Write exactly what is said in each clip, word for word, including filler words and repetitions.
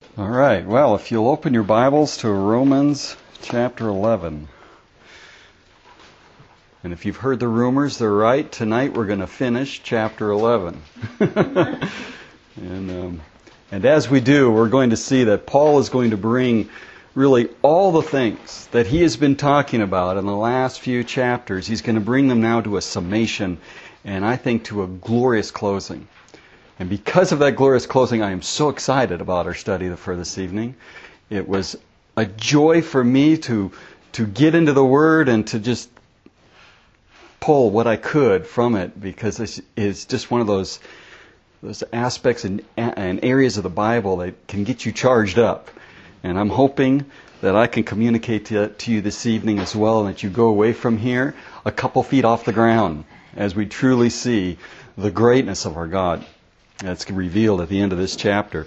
All right, well, if you'll open your Bibles to Romans chapter eleven. And if you've heard the rumors, they're right. Tonight we're going to finish chapter eleven. and, um, and as we do, we're going to see that Paul is going to bring really all the things that he has been talking about in the last few chapters. He's going to bring them now to a summation, and I think to a glorious closing. And because of that glorious closing, I am so excited about our study for this evening. It was a joy for me to to get into the Word and to just pull what I could from it, because it's, it's just one of those those aspects and, and areas of the Bible that can get you charged up. And I'm hoping that I can communicate to, to you this evening as well, and that you go away from here a couple feet off the ground as we truly see the greatness of our God. That's revealed at the end of this chapter.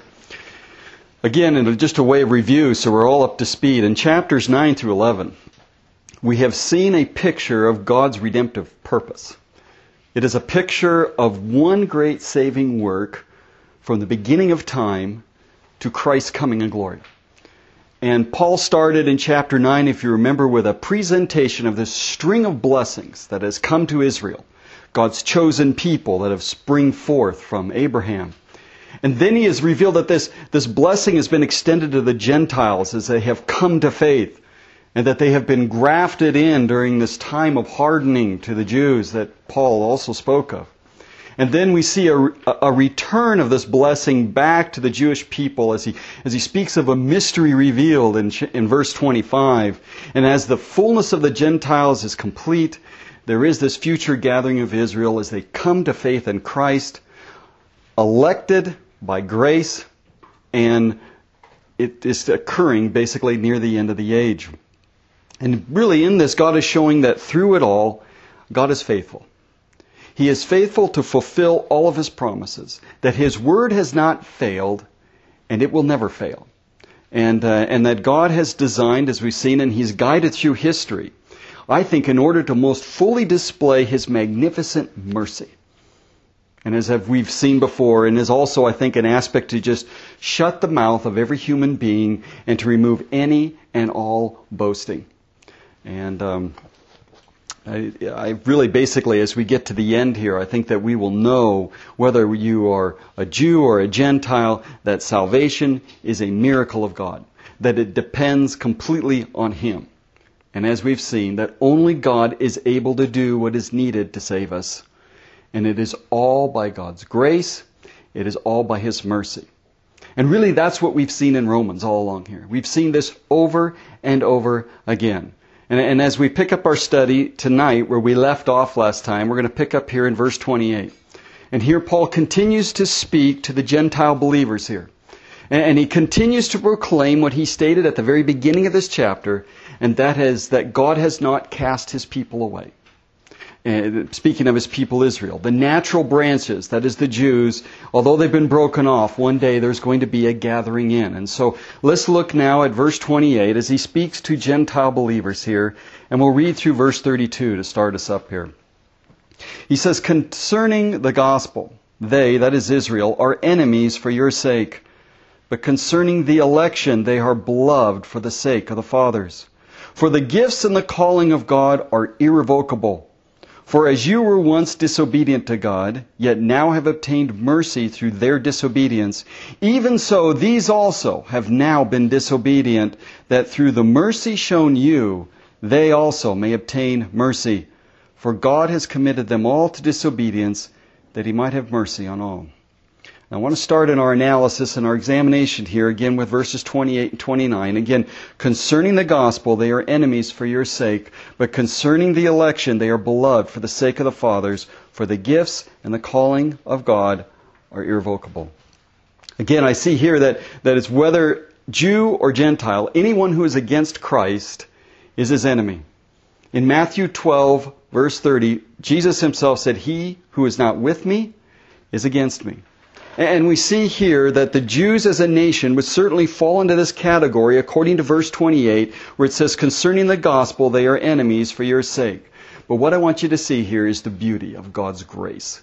Again, in just a way of review, so we're all up to speed. In chapters nine through eleven, we have seen a picture of God's redemptive purpose. It is a picture of one great saving work from the beginning of time to Christ's coming in glory. And Paul started in chapter nine, if you remember, with a presentation of this string of blessings that has come to Israel. God's chosen people that have spring forth from Abraham. And then he has revealed that this, this blessing has been extended to the Gentiles as they have come to faith, and that they have been grafted in during this time of hardening to the Jews that Paul also spoke of. And then we see a, a return of this blessing back to the Jewish people as he, as he speaks of a mystery revealed in, in verse twenty-five. And as the fullness of the Gentiles is complete, there is this future gathering of Israel as they come to faith in Christ, elected by grace, and it is occurring basically near the end of the age. And really in this, God is showing that through it all, God is faithful. He is faithful to fulfill all of His promises, that His word has not failed, and it will never fail. And, uh, and that God has designed, as we've seen, and He's guided through history, I think, in order to most fully display His magnificent mercy. And as we've seen before, and is also, I think, an aspect to just shut the mouth of every human being and to remove any and all boasting. And um, I, I really basically, as we get to the end here, I think that we will know, whether you are a Jew or a Gentile, that salvation is a miracle of God, that it depends completely on Him. And as we've seen, that only God is able to do what is needed to save us. And it is all by God's grace. It is all by His mercy. And really that's what we've seen in Romans all along here. We've seen this over and over again. And, and as we pick up our study tonight, where we left off last time, we're going to pick up here in verse twenty-eight. And here Paul continues to speak to the Gentile believers here. And, and he continues to proclaim what he stated at the very beginning of this chapter, and that is that God has not cast His people away. And speaking of His people Israel, the natural branches, that is the Jews, although they've been broken off, one day there's going to be a gathering in. And so let's look now at verse twenty-eight as he speaks to Gentile believers here, and we'll read through verse thirty-two to start us up here. He says, "Concerning the gospel, they, that is Israel, are enemies for your sake. But concerning the election, they are beloved for the sake of the fathers. For the gifts and the calling of God are irrevocable. For as you were once disobedient to God, yet now have obtained mercy through their disobedience, even so these also have now been disobedient, that through the mercy shown you, they also may obtain mercy. For God has committed them all to disobedience, that He might have mercy on all." I want to start in our analysis and our examination here again with verses twenty-eight and twenty-nine. Again, concerning the gospel, they are enemies for your sake, but concerning the election, they are beloved for the sake of the fathers, for the gifts and the calling of God are irrevocable. Again, I see here that, that it's whether Jew or Gentile, anyone who is against Christ is His enemy. In Matthew twelve, verse thirty, Jesus Himself said, "He who is not with me is against me." And we see here that the Jews as a nation would certainly fall into this category according to verse twenty-eight, where it says, "Concerning the gospel, they are enemies for your sake." But what I want you to see here is the beauty of God's grace.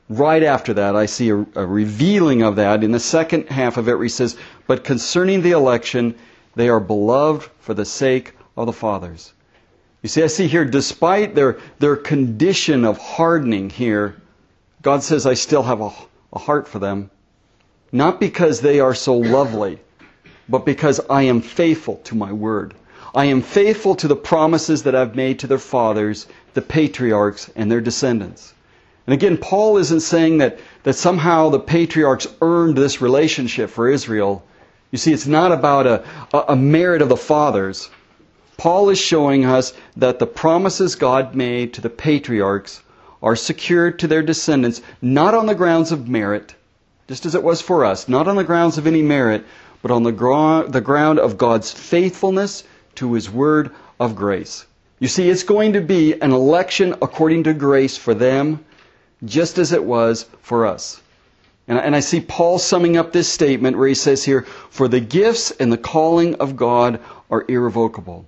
right after that, I see a, a revealing of that in the second half of it where he says, but concerning the election, they are beloved for the sake of the fathers. You see, I see here, despite their, their condition of hardening here, God says, I still have a, a heart for them. Not because they are so lovely, but because I am faithful to my word. I am faithful to the promises that I've made to their fathers, the patriarchs, and their descendants. And again, Paul isn't saying that, that somehow the patriarchs earned this relationship for Israel. You see, it's not about a, a, a merit of the fathers. Paul is showing us that the promises God made to the patriarchs are secured to their descendants, not on the grounds of merit, just as it was for us, not on the grounds of any merit, but on the, gro- the ground of God's faithfulness to His word of grace. You see, it's going to be an election according to grace for them, just as it was for us. And, and I see Paul summing up this statement where he says here, for the gifts and the calling of God are irrevocable.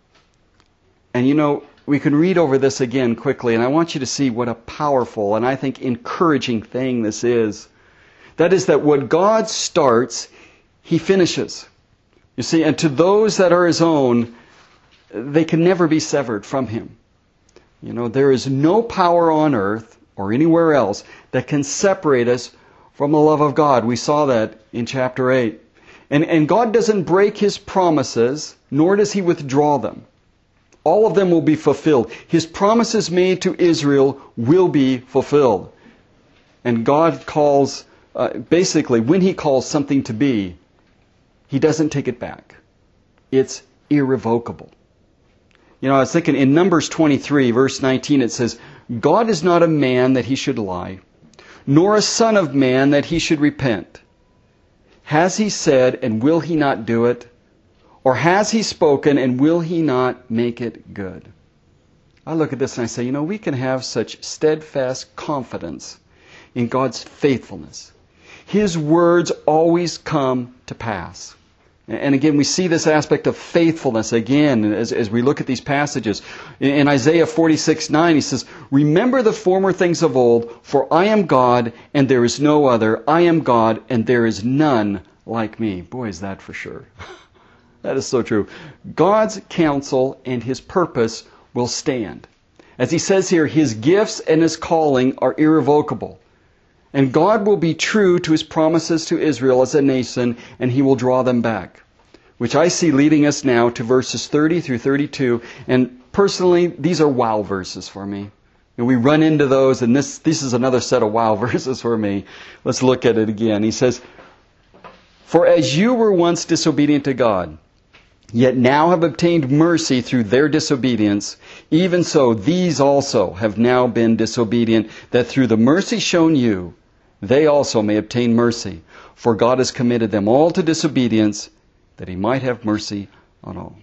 And you know, we can read over this again quickly, and I want you to see what a powerful and I think encouraging thing this is. That is that what God starts, He finishes. You see, and to those that are His own, they can never be severed from Him. You know, there is no power on earth or anywhere else that can separate us from the love of God. We saw that in chapter eight. And, and God doesn't break His promises, nor does He withdraw them. All of them will be fulfilled. His promises made to Israel will be fulfilled. And God calls, uh, basically, when He calls something to be, He doesn't take it back. It's irrevocable. You know, I was thinking in Numbers twenty-three, verse nineteen, it says, God is not a man that He should lie, nor a son of man that He should repent. Has He said, and will He not do it? Or has He spoken, and will He not make it good? I look at this and I say, you know, we can have such steadfast confidence in God's faithfulness. His words always come to pass. And again, we see this aspect of faithfulness again as, as we look at these passages. In, in Isaiah forty-six nine, he says, remember the former things of old, for I am God, and there is no other. I am God, and there is none like me. Boy, is that for sure. That is so true. God's counsel and His purpose will stand. As he says here, His gifts and His calling are irrevocable. And God will be true to His promises to Israel as a nation, and He will draw them back. Which I see leading us now to verses thirty through thirty-two. And personally, these are wow verses for me. And we run into those, and this, this is another set of wow verses for me. Let's look at it again. He says, for as you were once disobedient to God, yet now have obtained mercy through their disobedience, even so these also have now been disobedient, that through the mercy shown you, they also may obtain mercy. For God has committed them all to disobedience, that He might have mercy on all.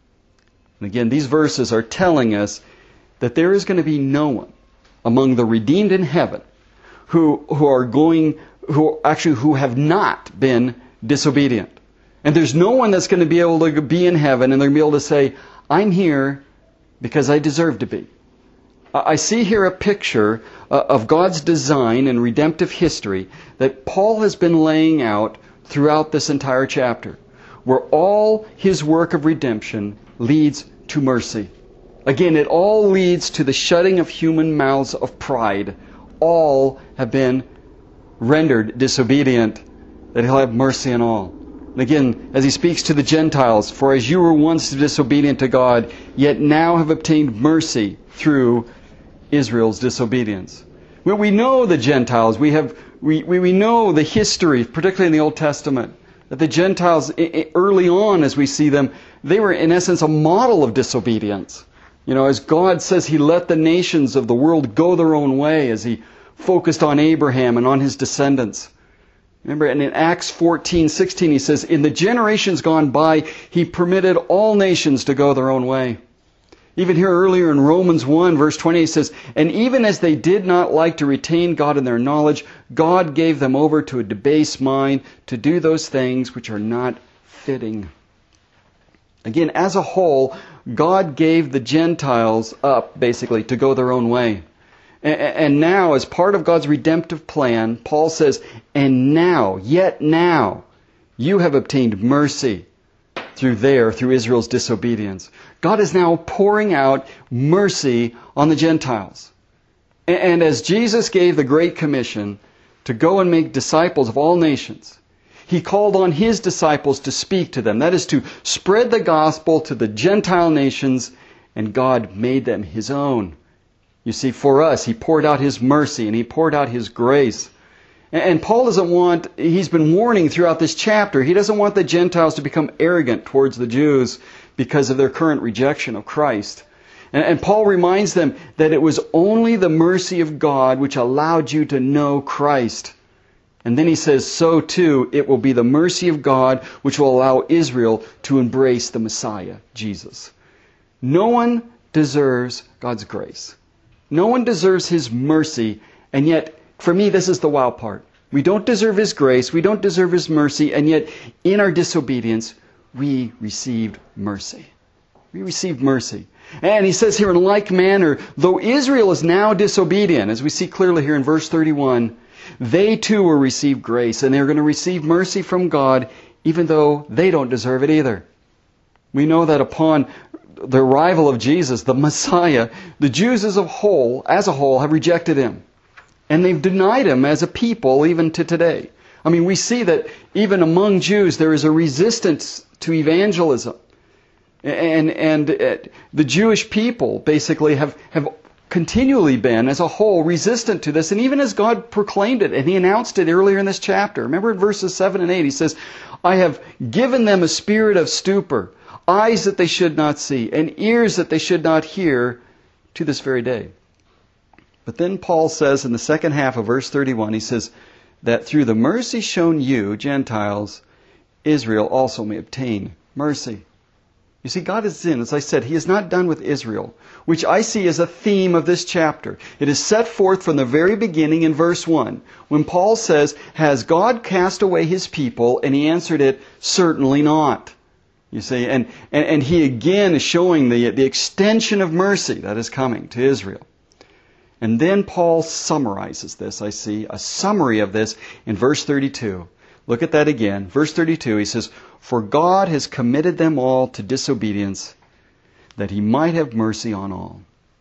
And again, these verses are telling us that there is going to be no one among the redeemed in heaven who, who are going, who actually who have not been disobedient. And there's no one that's going to be able to be in heaven and they're going to be able to say, I'm here because I deserve to be. I see here a picture of God's design and redemptive history that Paul has been laying out throughout this entire chapter, where all his work of redemption leads to mercy. Again, it all leads to the shutting of human mouths of pride. All have been rendered disobedient, that He'll have mercy on all. And again, as he speaks to the Gentiles, for as you were once disobedient to God, yet now have obtained mercy through Israel's disobedience. Well, we know the Gentiles. We have we, we, we know the history, particularly in the Old Testament, that the Gentiles, early on as we see them, they were in essence a model of disobedience. You know, as God says He let the nations of the world go their own way, as He focused on Abraham and on his descendants. Remember, and in Acts fourteen sixteen, he says, in the generations gone by, He permitted all nations to go their own way. Even here earlier in Romans one, verse twenty, he says, and even as they did not like to retain God in their knowledge, God gave them over to a debased mind to do those things which are not fitting. Again, as a whole, God gave the Gentiles up, basically, to go their own way. And now, as part of God's redemptive plan, Paul says, and now, yet now, you have obtained mercy through their, through Israel's disobedience. God is now pouring out mercy on the Gentiles. And as Jesus gave the Great Commission to go and make disciples of all nations, He called on His disciples to speak to them. That is to spread the gospel to the Gentile nations, and God made them His own. You see, for us, He poured out His mercy and He poured out His grace. And Paul doesn't want, he's been warning throughout this chapter, he doesn't want the Gentiles to become arrogant towards the Jews because of their current rejection of Christ. And Paul reminds them that it was only the mercy of God which allowed you to know Christ. And then he says, so too, it will be the mercy of God which will allow Israel to embrace the Messiah, Jesus. No one deserves God's grace. No one deserves His mercy, and yet, for me, this is the wild part. We don't deserve His grace, we don't deserve His mercy, and yet, in our disobedience, we received mercy. We received mercy. And he says here, in like manner, though Israel is now disobedient, as we see clearly here in verse thirty-one, they too will receive grace, and they're going to receive mercy from God, even though they don't deserve it either. We know that upon the arrival of Jesus, the Messiah, the Jews as a whole, as a whole, have rejected Him. And they've denied Him as a people even to today. I mean, we see that even among Jews there is a resistance to evangelism. And and uh, the Jewish people basically have, have continually been, as a whole, resistant to this. And even as God proclaimed it, and He announced it earlier in this chapter. Remember in verses seven and eight, He says, I have given them a spirit of stupor, eyes that they should not see, and ears that they should not hear, to this very day. But then Paul says in the second half of verse thirty-one, he says, that through the mercy shown you, Gentiles, Israel also may obtain mercy. You see, God is in, as I said, He is not done with Israel, which I see as a theme of this chapter. It is set forth from the very beginning in verse one, when Paul says, has God cast away His people? And he answered it, certainly not. You see, and, and, and he again is showing the, the extension of mercy that is coming to Israel. And then Paul summarizes this, I see, a summary of this in verse thirty-two. Look at that again. Verse thirty-two, he says, for God has committed them all to disobedience, that He might have mercy on all.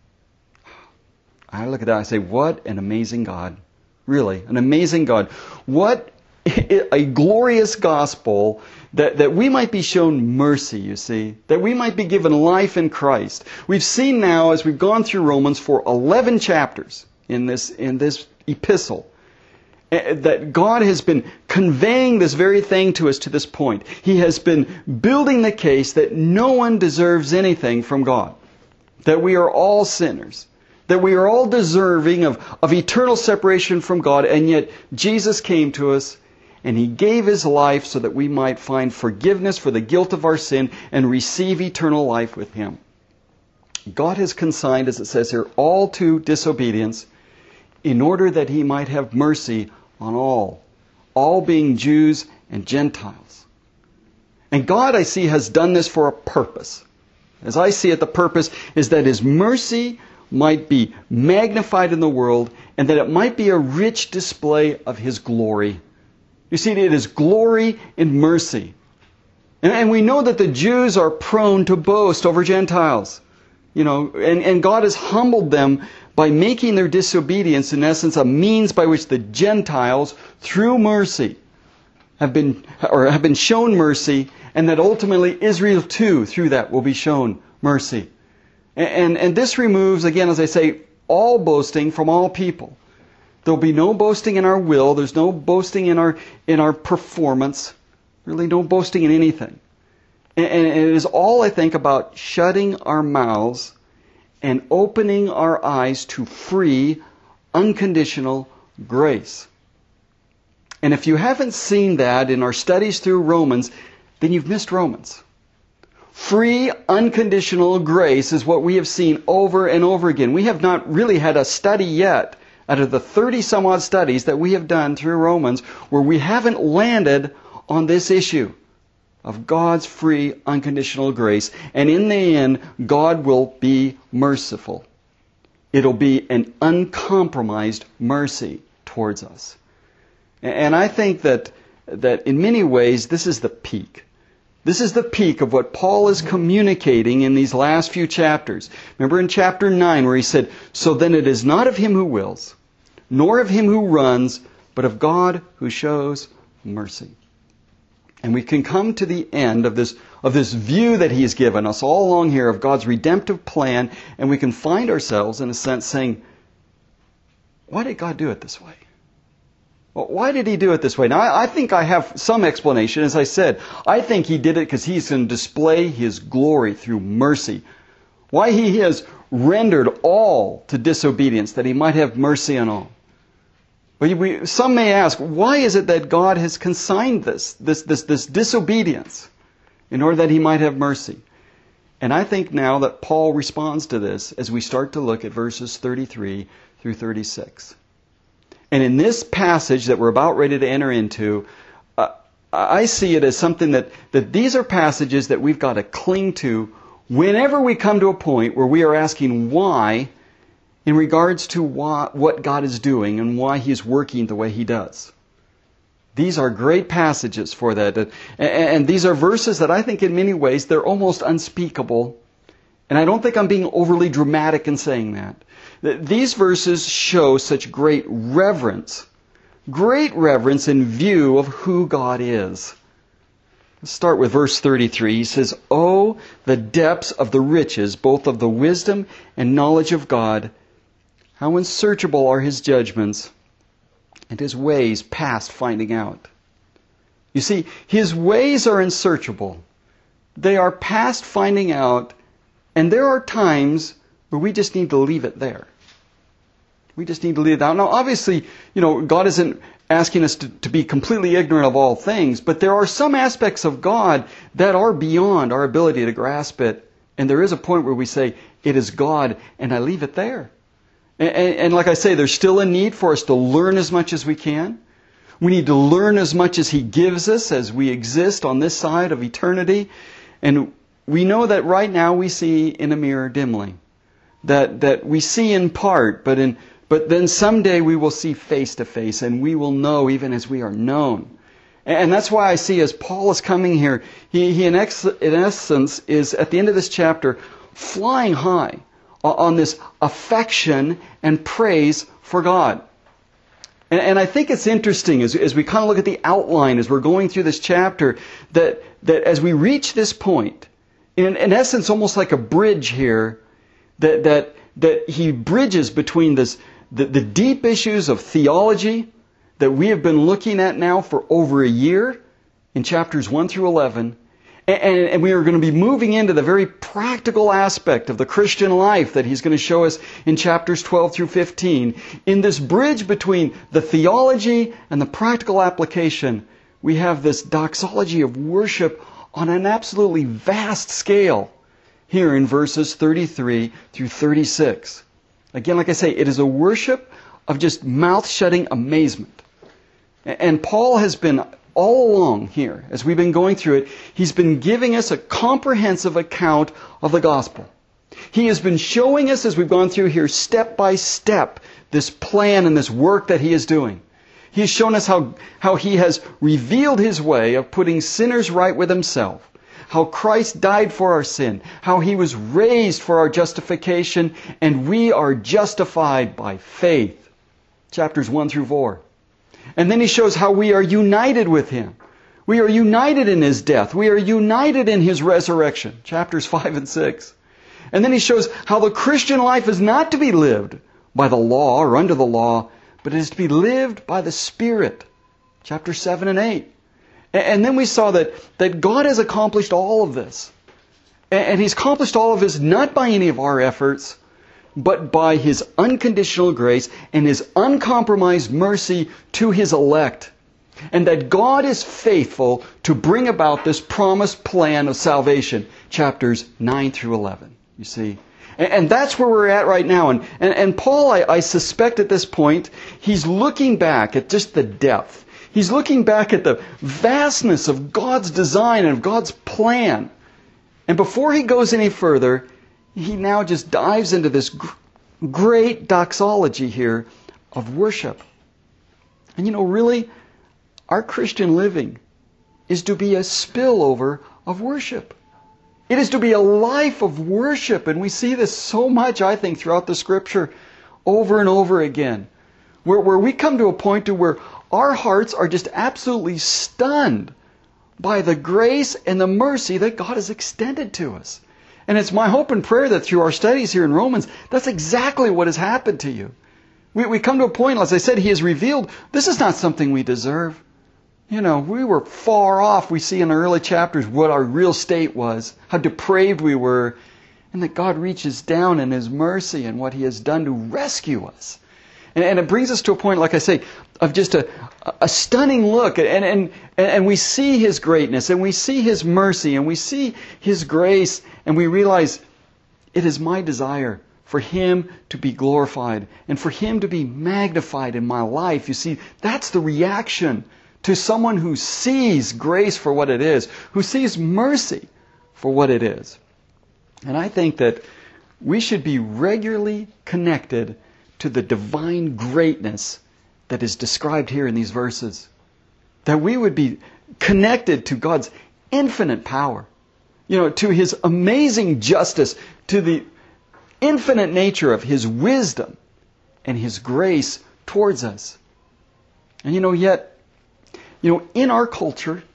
I look at that, I say, what an amazing God. Really, an amazing God. What a glorious gospel that, that we might be shown mercy, you see. That we might be given life in Christ. We've seen now, as we've gone through Romans for eleven chapters in this, in this epistle, that God has been conveying this very thing to us to this point. He has been building the case that no one deserves anything from God. That we are all sinners. That we are all deserving of, of eternal separation from God. And yet Jesus came to us and He gave His life so that we might find forgiveness for the guilt of our sin and receive eternal life with Him. God has consigned, as it says here, all to disobedience in order that He might have mercy on all, all being Jews and Gentiles. And God, I see, has done this for a purpose. As I see it, the purpose is that His mercy might be magnified in the world and that it might be a rich display of His glory. You see, it is glory in mercy. And, and we know that the Jews are prone to boast over Gentiles. You know, and, and God has humbled them by making their disobedience, in essence, a means by which the Gentiles, through mercy, have been or have been shown mercy, and that ultimately Israel too, through that, will be shown mercy. And, and, and this removes, again, as I say, all boasting from all people. There'll be no boasting in our will. There's no boasting in our in our performance. Really, no boasting in anything. And, and it is all, I think, about shutting our mouths and opening our eyes to free, unconditional grace. And if you haven't seen that in our studies through Romans, then you've missed Romans. Free, unconditional grace is what we have seen over and over again. We have not really had a study yet out of the thirty some odd studies that we have done through Romans where we haven't landed on this issue of God's free, unconditional grace. And in the end, God will be merciful. It'll be an uncompromised mercy towards us. And I think that, that in many ways, this is the peak. This is the peak of what Paul is communicating in these last few chapters. Remember in chapter nine where he said, "So then it is not of him who wills, nor of him who runs, but of God who shows mercy." And we can come to the end of this, of this view that He's given us all along here of God's redemptive plan, and we can find ourselves, in a sense, saying, why did God do it this way? Well, why did He do it this way? Now, I, I think I have some explanation. As I said, I think He did it because He's going to display His glory through mercy. Why He has rendered all to disobedience, that He might have mercy on all. But we, some may ask, why is it that God has consigned this, this, this, this disobedience in order that He might have mercy? And I think now that Paul responds to this as we start to look at verses thirty-three through thirty-six. And in this passage that we're about ready to enter into, uh, I see it as something that, that these are passages that we've got to cling to whenever we come to a point where we are asking why in regards to why, what God is doing and why He's working the way He does. These are great passages for that. And, and these are verses that I think in many ways they're almost unspeakable. And I don't think I'm being overly dramatic in saying that. These verses show such great reverence, great reverence in view of who God is. Let's start with verse thirty-three. He says, "Oh, the depths of the riches, both of the wisdom and knowledge of God. How unsearchable are His judgments, and His ways past finding out." You see, His ways are unsearchable. They are past finding out, and there are times where we just need to leave it there. We just need to leave it out. Now, obviously, you know, God isn't asking us to, to be completely ignorant of all things, but there are some aspects of God that are beyond our ability to grasp it, and there is a point where we say, it is God, and I leave it there. And, and, and like I say, there's still a need for us to learn as much as we can. We need to learn as much as He gives us as we exist on this side of eternity. And we know that right now we see in a mirror dimly. That that we see in part, but in but then someday we will see face to face, and we will know even as we are known. And that's why I see as Paul is coming here, he, he in, ex, in essence is at the end of this chapter flying high on this affection and praise for God. And, and I think it's interesting as, as we kind of look at the outline as we're going through this chapter, that, that as we reach this point, in, in essence almost like a bridge here, that that that he bridges between this the, the deep issues of theology that we have been looking at now for over a year in chapters one through eleven, and, and, and we are going to be moving into the very practical aspect of the Christian life that he's going to show us in chapters twelve through fifteen. In this bridge between the theology and the practical application, we have this doxology of worship on an absolutely vast scale here in verses thirty-three through thirty-six. Again, like I say, it is a worship of just mouth-shutting amazement. And Paul has been all along here, as we've been going through it, he's been giving us a comprehensive account of the gospel. He has been showing us, as we've gone through here, step by step, this plan and this work that he is doing. He has shown us how, how he has revealed his way of putting sinners right with himself. How Christ died for our sin, how He was raised for our justification, and we are justified by faith. Chapters one through four. And then He shows how we are united with Him. We are united in His death. We are united in His resurrection. Chapters five and six. And then He shows how the Christian life is not to be lived by the law or under the law, but it is to be lived by the Spirit. Chapters seven and eight. And then we saw that, that God has accomplished all of this. And He's accomplished all of this not by any of our efforts, but by His unconditional grace and His uncompromised mercy to His elect. And that God is faithful to bring about this promised plan of salvation. Chapters nine through eleven. You see? And that's where we're at right now. And, and, and Paul, I, I suspect at this point, he's looking back at just the depth. He's looking back at the vastness of God's design and of God's plan. And before he goes any further, he now just dives into this great doxology here of worship. And you know, really, our Christian living is to be a spillover of worship. It is to be a life of worship. And we see this so much, I think, throughout the Scripture over and over again. Where, where we come to a point to where our hearts are just absolutely stunned by the grace and the mercy that God has extended to us. And it's my hope and prayer that through our studies here in Romans, that's exactly what has happened to you. We, we come to a point, as I said, He has revealed this is not something we deserve. You know, we were far off. We see in the early chapters what our real state was, how depraved we were, and that God reaches down in His mercy and what He has done to rescue us. And, and it brings us to a point, like I say, of just a, a stunning look. And, and, and we see His greatness, and we see His mercy, and we see His grace, and we realize it is my desire for Him to be glorified and for Him to be magnified in my life. You see, that's the reaction to someone who sees grace for what it is, who sees mercy for what it is. And I think that we should be regularly connected to the divine greatness that is described here in these verses. That we would be connected to God's infinite power, you know, to His amazing justice, to the infinite nature of His wisdom and His grace towards us. And you know, yet, you know, in our culture,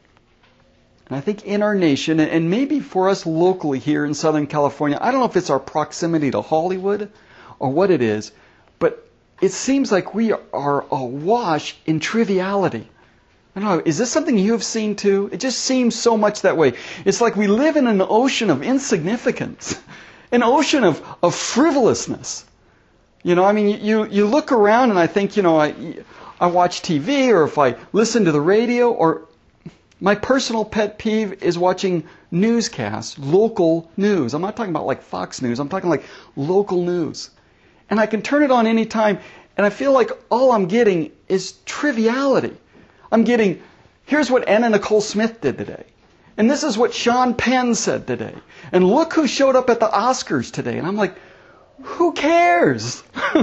and I think in our nation, and maybe for us locally here in Southern California, I don't know if it's our proximity to Hollywood or what it is, but it seems like we are awash in triviality. I don't know, is this something you have seen too? It just seems so much that way. It's like we live in an ocean of insignificance, an ocean of, of frivolousness. You know, I mean, you, you look around and I think, you know, I, I watch T V, or if I listen to the radio, or my personal pet peeve is watching newscasts, local news. I'm not talking about like Fox News. I'm talking like local news. And I can turn it on any time, and I feel like all I'm getting is triviality. I'm getting, here's what Anna Nicole Smith did today. And this is what Sean Penn said today. And look who showed up at the Oscars today. And I'm like, who cares?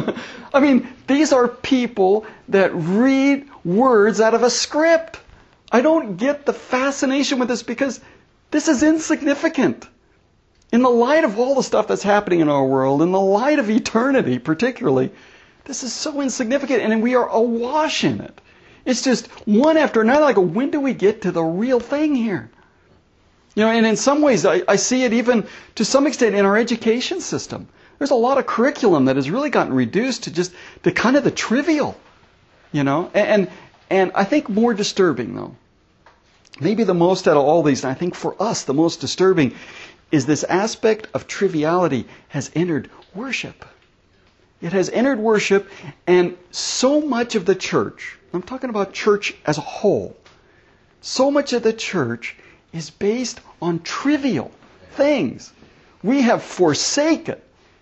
I mean, these are people that read words out of a script. I don't get the fascination with this because this is insignificant. In the light of all the stuff that's happening in our world, in the light of eternity particularly, this is so insignificant, and we are awash in it. It's just one after another. I go, when do we get to the real thing here? You know, and in some ways, I, I see it even to some extent in our education system. There's a lot of curriculum that has really gotten reduced to just to kind of the trivial, you know. And and I think more disturbing, though, maybe the most out of all these, and I think for us the most disturbing, is this aspect of triviality has entered worship. It has entered worship, and so much of the church, I'm talking about church as a whole, so much of the church is based on trivial things. We have forsaken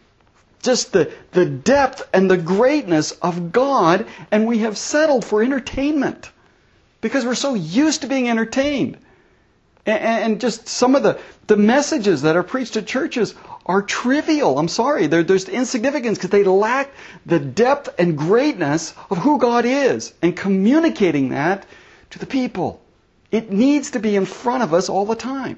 just the, the depth and the greatness of God, and we have settled for entertainment because we're so used to being entertained. And, and just some of the, the messages that are preached at churches are trivial. I'm sorry. They're, there's insignificance because they lack the depth and greatness of who God is and communicating that to the people. It needs to be in front of us all the time.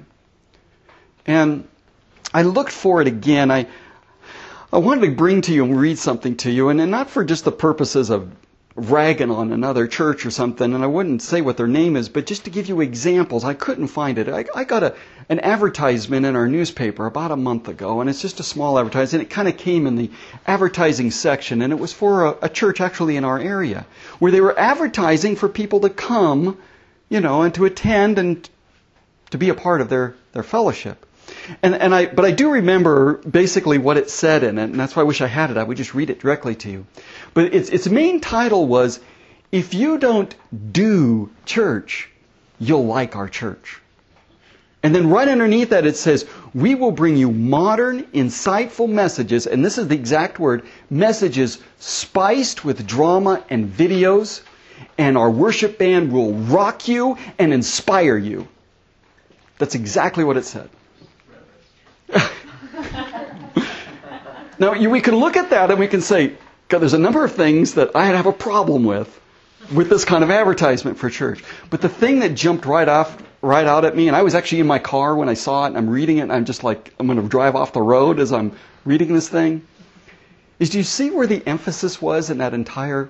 And I looked for it again. I I wanted to bring to you and read something to you, and, and not for just the purposes of ragging on another church or something, and I wouldn't say what their name is, but just to give you examples. I couldn't find it. I, I got a an advertisement in our newspaper about a month ago, and it's just a small advertisement. It kind of came in the advertising section, and it was for a, a church actually in our area, where they were advertising for people to come, you know, and to attend and to be a part of their, their fellowship. And, and I, but I do remember basically what it said in it, and that's why I wish I had it. I would just read it directly to you. But its its main title was, "If you don't do church, you'll like our church." And then right underneath that it says, "We will bring you modern, insightful messages," and this is the exact word, messages spiced with drama and videos, and our worship band will rock you and inspire you. That's exactly what it said. Now, you, we can look at that and we can say, God, there's a number of things that I have a problem with, with this kind of advertisement for church. But the thing that jumped right off, right out at me, and I was actually in my car when I saw it, and I'm reading it, and I'm just like, I'm going to drive off the road as I'm reading this thing, is do you see where the emphasis was in that entire,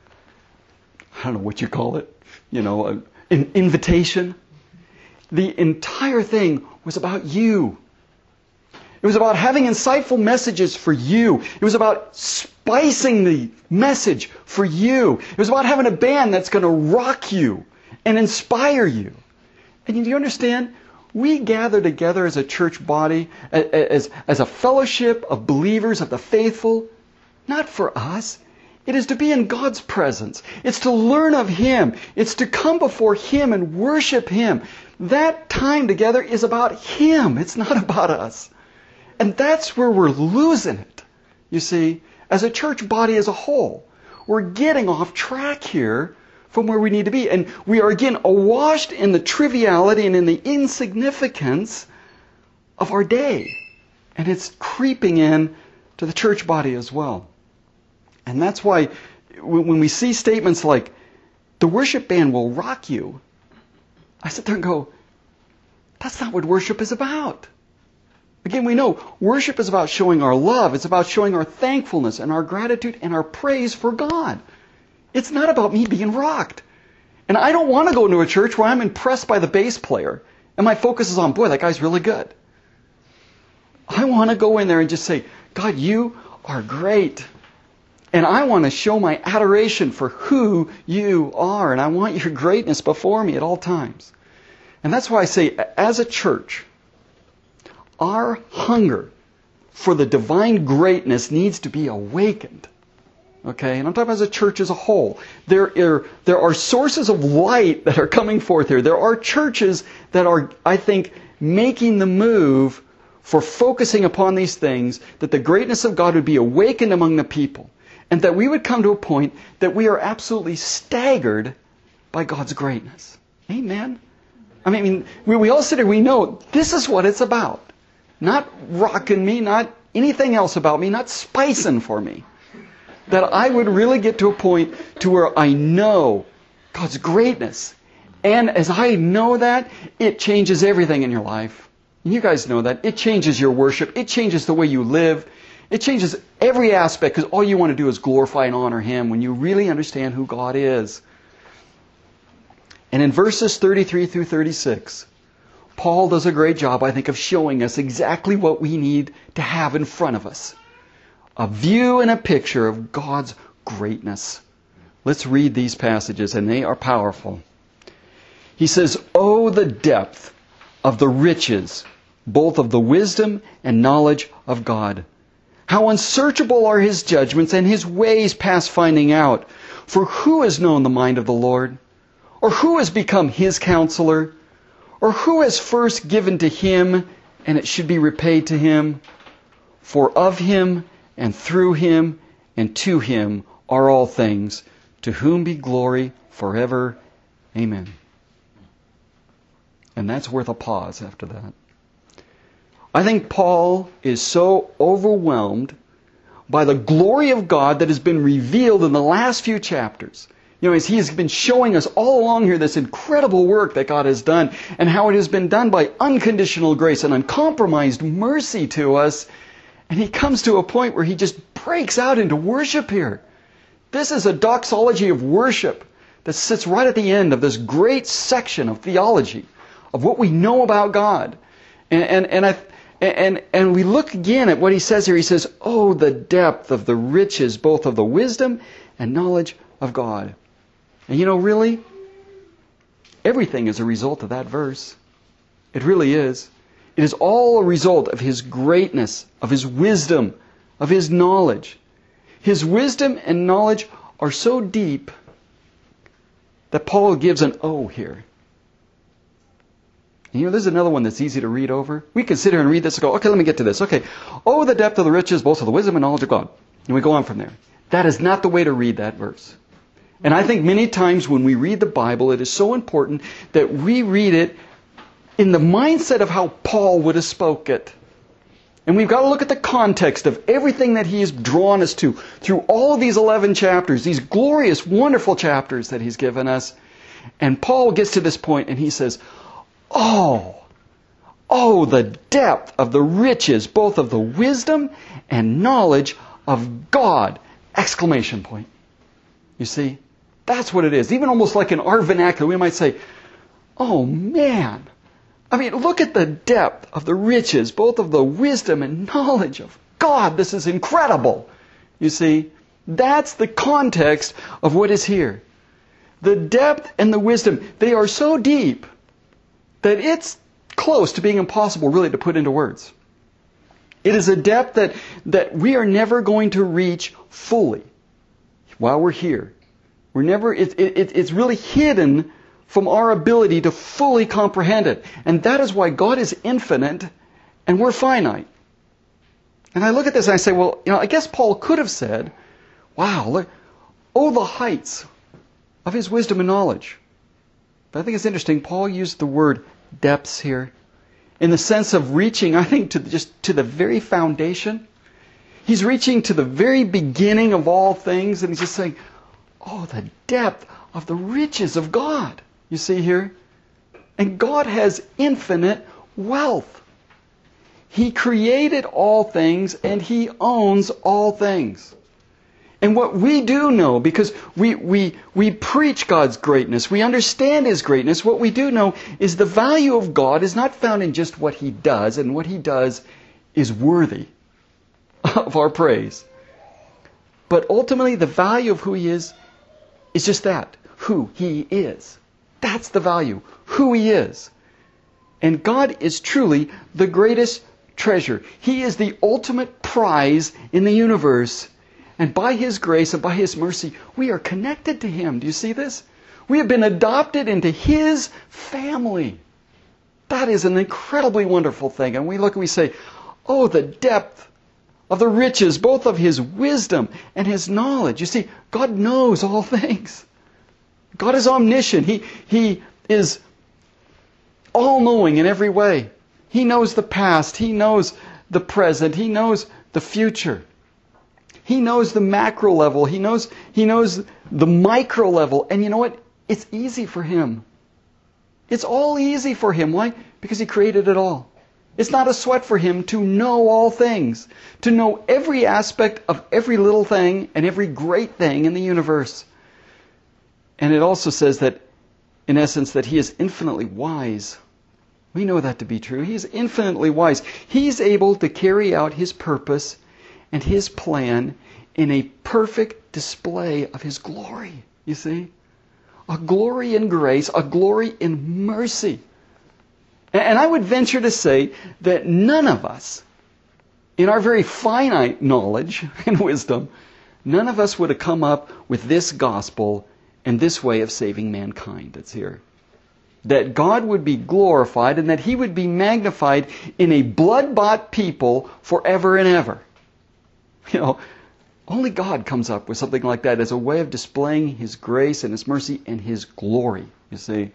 I don't know what you call it, you know, an invitation? The entire thing was about you. It was about having insightful messages for you. It was about spicing the message for you. It was about having a band that's going to rock you and inspire you. And do you understand? We gather together as a church body, as, as a fellowship of believers, of the faithful, not for us. It is to be in God's presence. It's to learn of Him. It's to come before Him and worship Him. That time together is about Him. It's not about us. And that's where we're losing it, you see, as a church body as a whole. We're getting off track here from where we need to be. And we are again awashed in the triviality and in the insignificance of our day. And it's creeping in to the church body as well. And that's why when we see statements like, the worship band will rock you, I sit there and go, that's not what worship is about. Again, we know worship is about showing our love. It's about showing our thankfulness and our gratitude and our praise for God. It's not about me being rocked. And I don't want to go into a church where I'm impressed by the bass player and my focus is on, boy, that guy's really good. I want to go in there and just say, God, you are great. And I want to show my adoration for who you are. And I want your greatness before me at all times. And that's why I say, as a church, our hunger for the divine greatness needs to be awakened. Okay? And I'm talking about as a church as a whole. There are, there are sources of light that are coming forth here. There are churches that are, I think, making the move for focusing upon these things, that the greatness of God would be awakened among the people. And that we would come to a point that we are absolutely staggered by God's greatness. Amen? I mean, we, we all sit here, we know this is what it's about. Not rocking me, not anything else about me, not spicing for me. That I would really get to a point to where I know God's greatness. And as I know that, it changes everything in your life. You guys know that. It changes your worship. It changes the way you live. It changes every aspect because all you want to do is glorify and honor Him when you really understand who God is. And in verses thirty-three through thirty-six, Paul does a great job, I think, of showing us exactly what we need to have in front of us. A view and a picture of God's greatness. Let's read these passages, and they are powerful. He says, "Oh, the depth of the riches, both of the wisdom and knowledge of God. How unsearchable are His judgments and His ways past finding out. For who has known the mind of the Lord? Or who has become His counselor? Or who has first given to Him, and it should be repaid to Him? For of Him, and through Him, and to Him are all things, to whom be glory forever. Amen." And that's worth a pause after that. I think Paul is so overwhelmed by the glory of God that has been revealed in the last few chapters. You know, as he has been showing us all along here this incredible work that God has done and how it has been done by unconditional grace and uncompromised mercy to us. And he comes to a point where he just breaks out into worship here. This is a doxology of worship that sits right at the end of this great section of theology, of what we know about God. And, and, and I... And, and we look again at what he says here. He says, "Oh, the depth of the riches, both of the wisdom and knowledge of God." And you know, really, everything is a result of that verse. It really is. It is all a result of His greatness, of His wisdom, of His knowledge. His wisdom and knowledge are so deep that Paul gives an O here. You know, this is another one that's easy to read over. We can sit here and read this and go, okay, let me get to this. Okay, "Oh, the depth of the riches, both of the wisdom and knowledge of God." And we go on from there. That is not the way to read that verse. And I think many times when we read the Bible, it is so important that we read it in the mindset of how Paul would have spoke it. And we've got to look at the context of everything that He has drawn us to through all of these eleven chapters, these glorious, wonderful chapters that He's given us. And Paul gets to this point and he says, oh, oh, the depth of the riches, both of the wisdom and knowledge of God! Exclamation point. You see, that's what it is. Even almost like in our vernacular, we might say, oh man, I mean, look at the depth of the riches, both of the wisdom and knowledge of God. This is incredible. You see, that's the context of what is here. The depth and the wisdom, they are so deep that it's close to being impossible really to put into words. It is a depth that, that we are never going to reach fully while we're here. We're never, it, it, it's really hidden from our ability to fully comprehend it. And that is why God is infinite and we're finite. And I look at this and I say, well, you know, I guess Paul could have said, wow, look, oh, the heights of His wisdom and knowledge. But I think it's interesting, Paul used the word depths here in the sense of reaching, I think, to just to the very foundation. He's reaching to the very beginning of all things, and he's just saying, oh, the depth of the riches of God. You see here? And God has infinite wealth. He created all things and He owns all things. And what we do know, because we, we, we preach God's greatness, we understand His greatness, what we do know is the value of God is not found in just what He does, and what He does is worthy of our praise. But ultimately the value of who He is is just that, who He is. That's the value, who He is. And God is truly the greatest treasure. He is the ultimate prize in the universe. And by His grace and by His mercy, we are connected to Him. Do you see this? We have been adopted into His family. That is an incredibly wonderful thing. And we look and we say, oh, the depth of the riches, both of His wisdom and His knowledge. You see, God knows all things. God is omniscient. He, he is all-knowing in every way. He knows the past. He knows the present. He knows the future. He knows the macro level. He knows, he knows the micro level. And you know what? It's easy for Him. It's all easy for Him. Why? Because He created it all. It's not a sweat for Him to know all things, to know every aspect of every little thing and every great thing in the universe. And it also says that, in essence, that He is infinitely wise. We know that to be true. He is infinitely wise. He's able to carry out His purpose and His plan in a perfect display of His glory. You see? A glory in grace, a glory in mercy. And I would venture to say that none of us, in our very finite knowledge and wisdom, none of us would have come up with this gospel and this way of saving mankind that's here. That God would be glorified and that He would be magnified in a blood-bought people forever and ever. You know, only God comes up with something like that as a way of displaying His grace and His mercy and His glory, you see.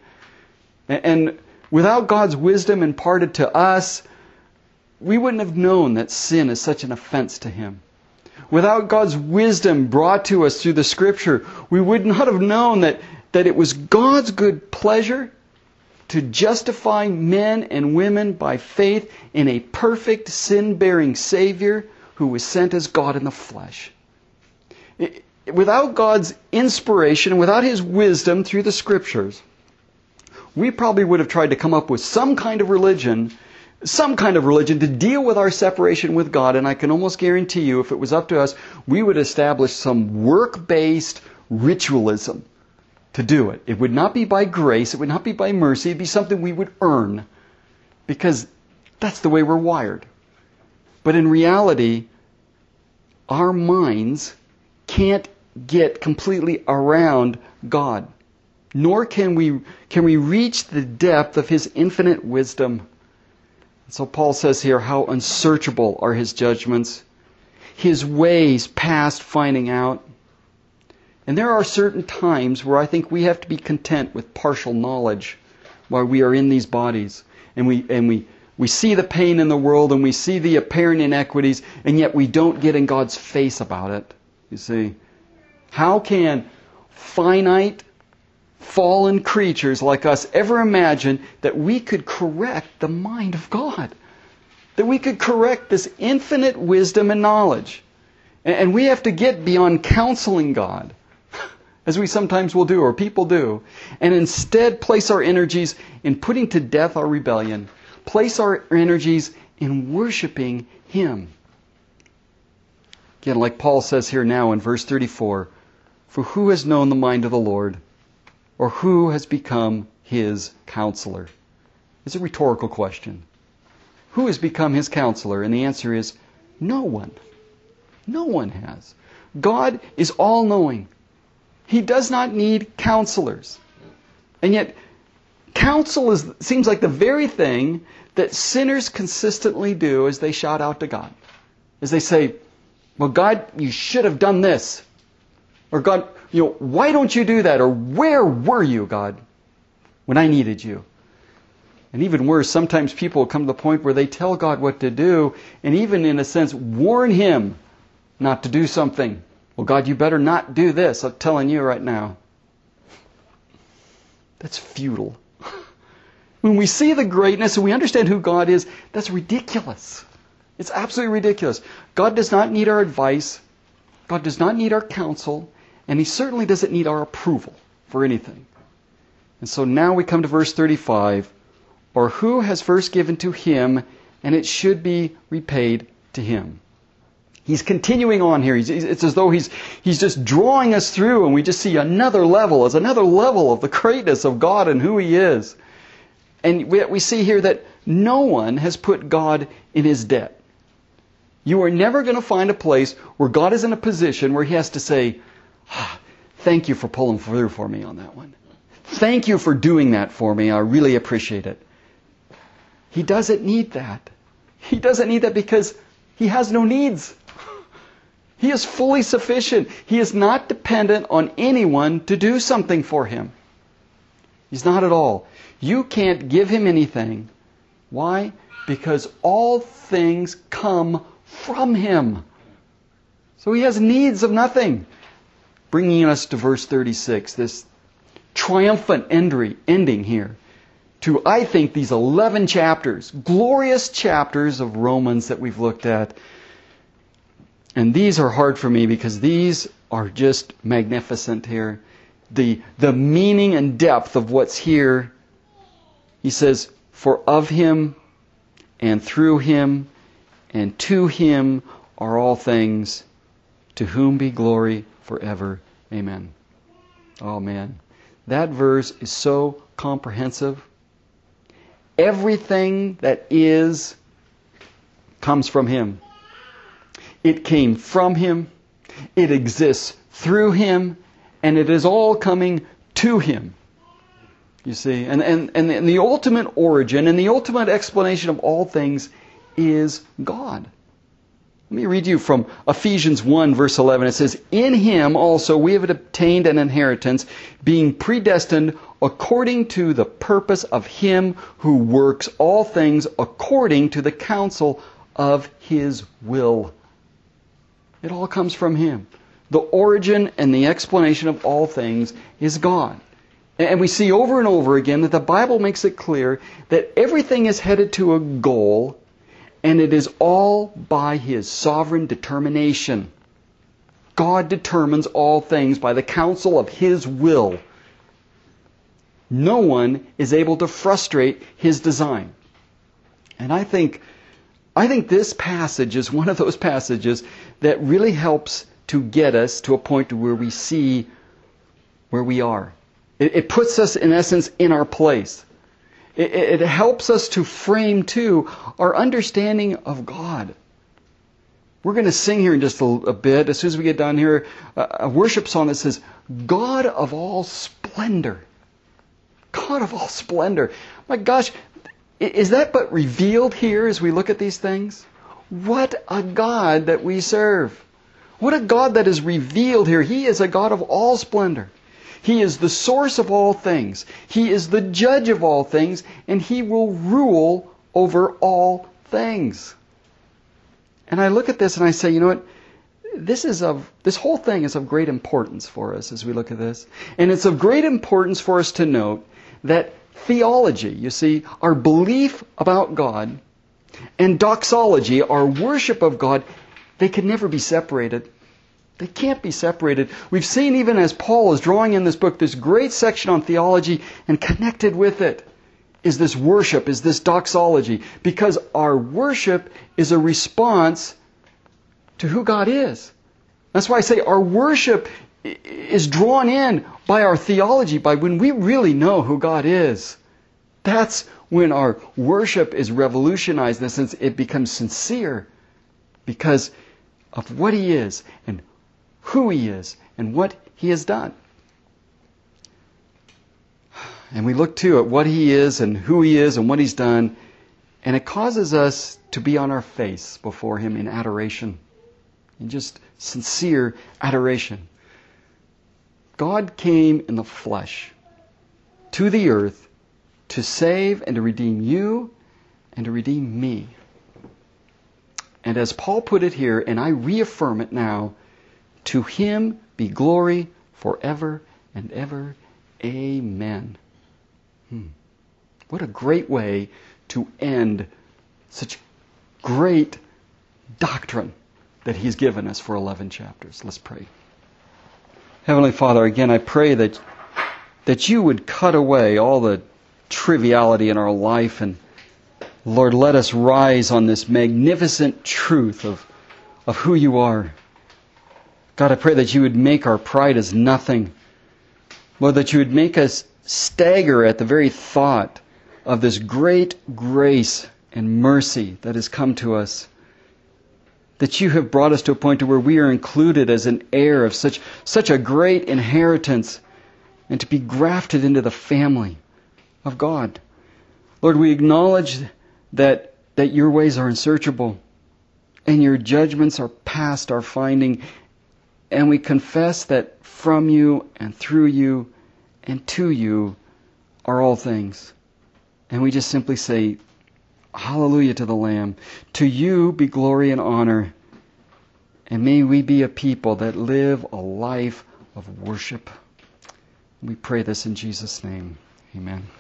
And without God's wisdom imparted to us, we wouldn't have known that sin is such an offense to Him. Without God's wisdom brought to us through the Scripture, we would not have known that, that it was God's good pleasure to justify men and women by faith in a perfect sin-bearing Savior who was sent as God in the flesh. Without God's inspiration, without His wisdom through the Scriptures, we probably would have tried to come up with some kind of religion, some kind of religion to deal with our separation with God. And I can almost guarantee you, if it was up to us, we would establish some work-based ritualism to do it. It would not be by grace. It would not be by mercy. It'd be something we would earn, because that's the way we're wired. But in reality, our minds can't get completely around God. Nor can we, can we reach the depth of His infinite wisdom. So Paul says here, how unsearchable are His judgments, His ways past finding out. And there are certain times where I think we have to be content with partial knowledge while we are in these bodies. And we, and we, We see the pain in the world and we see the apparent inequities, and yet we don't get in God's face about it. You see, how can finite, fallen creatures like us ever imagine that we could correct the mind of God? That we could correct this infinite wisdom and knowledge? And we have to get beyond counseling God, as we sometimes will do, or people do, and instead place our energies in putting to death our rebellion, place our energies in worshiping Him. Again, like Paul says here now in verse thirty-four, for who has known the mind of the Lord, or who has become His counselor? It's a rhetorical question. Who has become His counselor? And the answer is no one. No one has. God is all-knowing. He does not need counselors. And yet, counsel is, seems like the very thing that sinners consistently do as they shout out to God. As they say, well, God, you should have done this. Or God, you know, why don't you do that? Or where were you, God, when I needed you? And even worse, sometimes people come to the point where they tell God what to do, and even in a sense warn Him not to do something. Well, God, you better not do this. I'm telling you right now. That's futile. When we see the greatness and we understand who God is, that's ridiculous. It's absolutely ridiculous. God does not need our advice. God does not need our counsel. And He certainly doesn't need our approval for anything. And so now we come to verse thirty-five. Or who has first given to Him, and it should be repaid to him. He's continuing on here. He's, it's as though he's, he's just drawing us through, and we just see another level. It's another level of the greatness of God and who He is. And we, we see here that no one has put God in His debt. You are never going to find a place where God is in a position where He has to say, ah, thank you for pulling through for me on that one. Thank you for doing that for me. I really appreciate it. He doesn't need that. He doesn't need that because He has no needs. He is fully sufficient. He is not dependent on anyone to do something for Him. He's not at all. You can't give Him anything. Why? Because all things come from Him. So He has needs of nothing. Bringing us to verse thirty-six, this triumphant ending here to, I think, these eleven chapters, glorious chapters of Romans that we've looked at. And these are hard for me because these are just magnificent here. The, the meaning and depth of what's here. He says, for of Him and through Him and to Him are all things, to whom be glory forever. Amen. Oh man. That verse is so comprehensive. Everything that is comes from Him. It came from Him. It exists through Him. And it is all coming to Him. You see, and, and, and the ultimate origin and the ultimate explanation of all things is God. Let me read you from Ephesians one, verse eleven. It says, in Him also we have obtained an inheritance, being predestined according to the purpose of Him who works all things according to the counsel of His will. It all comes from Him. The origin and the explanation of all things is God. And we see over and over again that the Bible makes it clear that everything is headed to a goal, and it is all by His sovereign determination. God determines all things by the counsel of His will. No one is able to frustrate His design. And I think, I think this passage is one of those passages that really helps to get us to a point where we see where we are. It, it puts us, in essence, in our place. It, it helps us to frame, too, our understanding of God. We're going to sing here in just a, a bit, as soon as we get done here, a, a worship song that says, God of all splendor. God of all splendor. My gosh, is that but revealed here as we look at these things? What a God that we serve. What a God that is revealed here. He is a God of all splendor. He is the source of all things. He is the judge of all things, and He will rule over all things. And I look at this and I say, you know what? This is of this whole thing is of great importance for us as we look at this. And it's of great importance for us to note that theology, you see, our belief about God, and doxology, our worship of God, they can never be separated. They can't be separated. We've seen, even as Paul is drawing in this book, this great section on theology, and connected with it is this worship, is this doxology. Because our worship is a response to who God is. That's why I say our worship is drawn in by our theology, by when we really know who God is. That's when our worship is revolutionized in the sense it becomes sincere because of what He is and who He is and what He has done. And we look too at what He is and who He is and what He's done, and it causes us to be on our face before Him in adoration, in just sincere adoration. God came in the flesh to the earth to save and to redeem you and to redeem me. And as Paul put it here, and I reaffirm it now, to Him be glory forever and ever. Amen. Hmm. What a great way to end such great doctrine that He's given us for eleven chapters. Let's pray. Heavenly Father, again, I pray that that You would cut away all the triviality in our life, and Lord, let us rise on this magnificent truth of, of who You are. God, I pray that You would make our pride as nothing. Lord, that You would make us stagger at the very thought of this great grace and mercy that has come to us. That You have brought us to a point to where we are included as an heir of such, such a great inheritance, and to be grafted into the family of God. Lord, we acknowledge that, that Your ways are unsearchable and Your judgments are past our finding, and we confess that from You and through You and to You are all things. And we just simply say, hallelujah to the Lamb. To You be glory and honor, and may we be a people that live a life of worship. We pray this in Jesus' name. Amen.